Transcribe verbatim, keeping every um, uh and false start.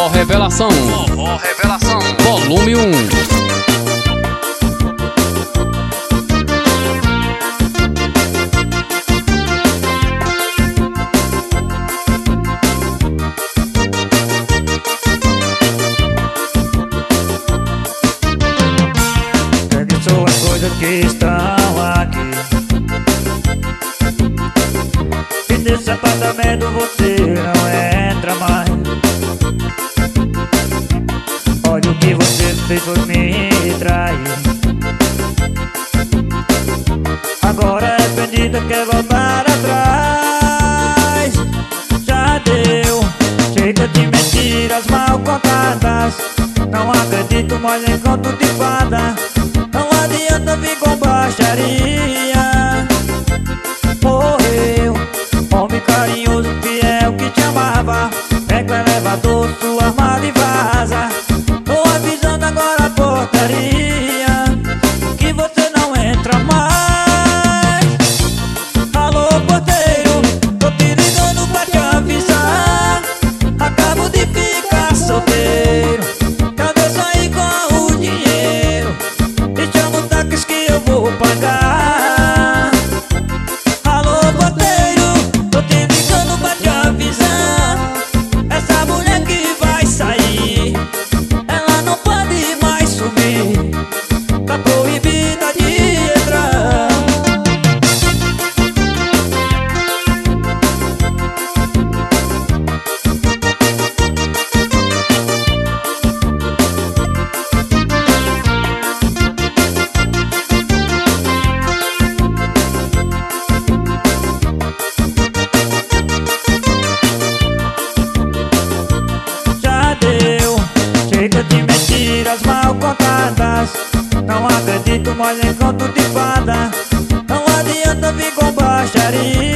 Forró Revelação. Forró Revelação. Volume um. Pegue suas coisas que estão aqui e nesse apartamento você não entra mais. Olha o que você fez, foi me trair. Agora arrependida quer voltar atrás. Já deu, chega de mentiras mal contadas. Não acredito mais em conto de fada. Não adianta vir com baixaria. Morreu, homem carinhoso, fiel que te amava. Pega o elevador, sua armada e vaza. Tô avisando agora a portaria que você não entra mais. Alô, porteiro, tô te ligando pra te avisar. Acabo de ficar solteiro. Cadê sair com o dinheiro? E chama o táxi que eu vou pagar. Alô, porteiro, tô te ligando pra te avisar. Essa mulher que vai sair, ela não pode mais subir. Tá proibida de entrar. Já deu, chega de mentiras mal contadas. Não acredito mais em conto de fada. Não adianta vir com baixaria.